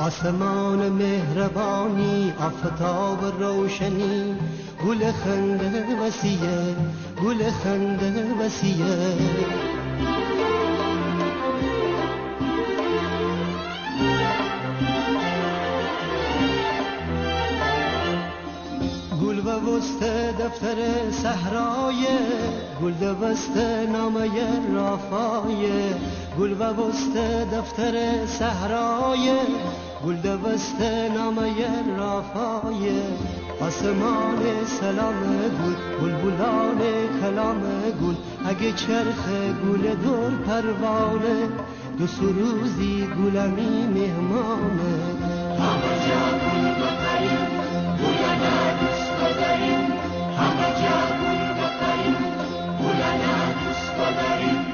آسمان مهربانی آفتاب روشنی گل خنده وسیه گل خنده وسیه گل و وسط دفتر صحرای گل دوست نامه رافای گل و وسط دفتر صحرای گل دوست نامه رافای آسمان سلام گل بلبلان کلام گل اگه چرخ گل دور پروانه دو سروزی گلمی مهمانه همه جا گل بخریم گلنا دوست بداریم همه جا گل بخریم گلنا دوست بداریم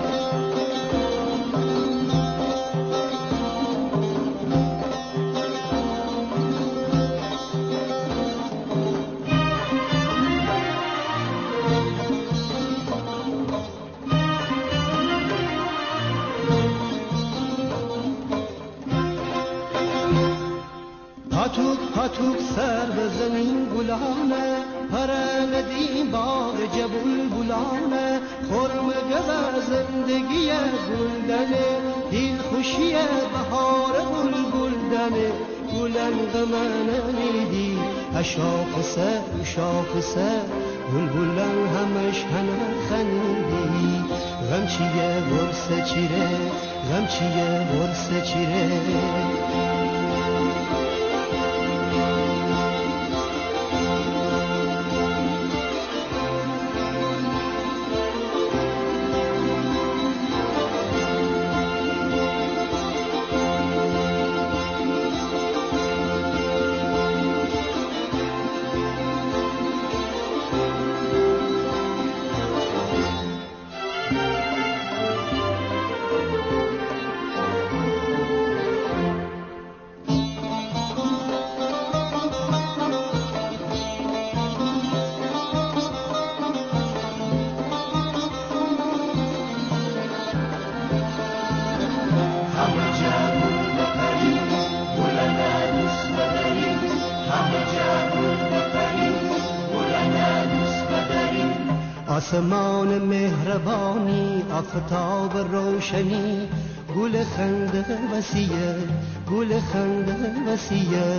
پاتوک پاتوک سر بزنیم گلانه پرندی باغ جبل بلانه خرم گل زندگی گلدنه دل خوشی بهار بلبلدنه گلنگ من نیدی شاخسه شاخسه بلبلن همش هنه خندی غم چیه ورس چیره غم چیه ورس چیره آسمان مهربانی آفتاب روشنی گل خنده وسیه گل خنده وسیه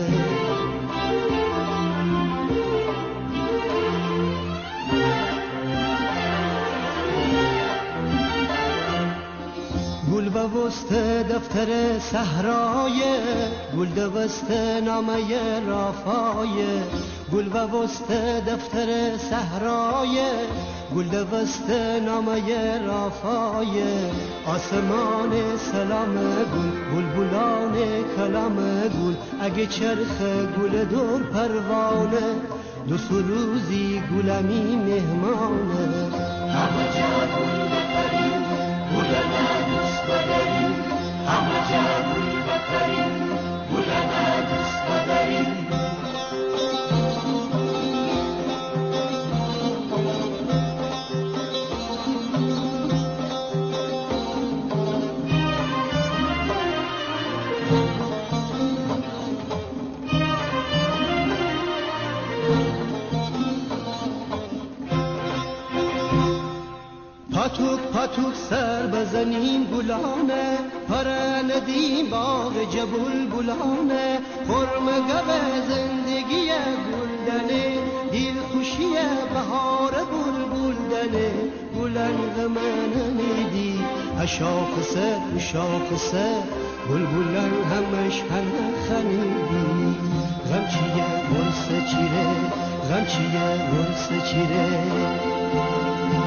گل و وسط دفتر صحرای گل دوست نامه رافای گل و وسط دفتر صحرای گل دوست نامه رافای آسمان سلام گل بلبلان کلام گل اگه چرخ گل دور پروانه دو سروزی گلمی مهمانه همه جا گل بخریم گلنا دوست بداریم همه جا گل بخریم گلنا دوست بداریم پاتوک پاتوک سر بزنیم گلانه پرندیم باغ جبل بلانه خرم گل زندگی گلدنه دل خوشی بهار بلبلدنه گلنگ من نیدی شاخسه شاخسه بلبلن همش هنه خندی غم چیه ورس چیره غم چیه ورس چیره